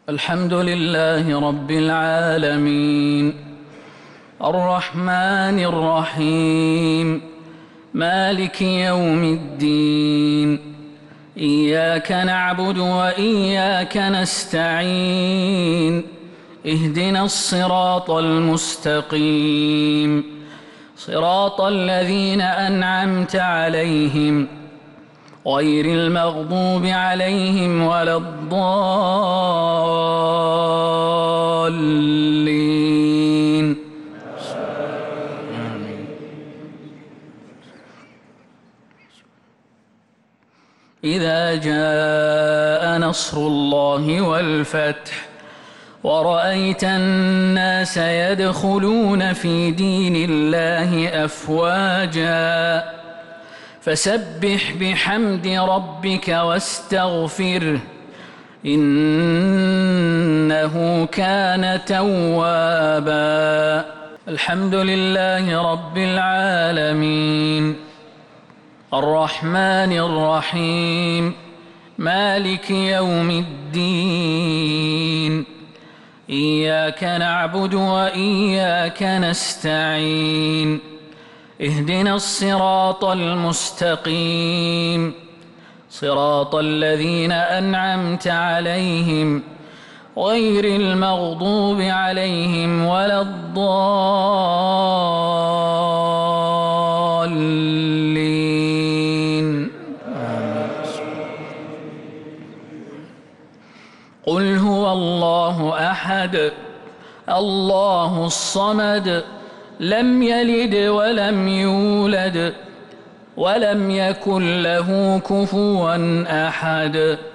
الحمد لله رب العالمين الرحمن الرحيم مالك يوم الدين إياك نعبد وإياك نستعين اهدنا الصراط المستقيم صراط الذين أنعمت عليهم غير المغضوب عليهم ولا الضالين آمين. إذا جاء نصر الله والفتح ورأيت الناس يدخلون في دين الله أفواجا فسبح بحمد ربك واستغفره إنه كان توابا. الحمد لله رب العالمين الرحمن الرحيم مالك يوم الدين إياك نعبد وإياك نستعين اهدنا الصراط المستقيم صراط الذين أنعمت عليهم غير المغضوب عليهم ولا الضالين قل هو الله أحد الله الصمد لم يلد ولم يولد ولم يكن له كفوا أحد.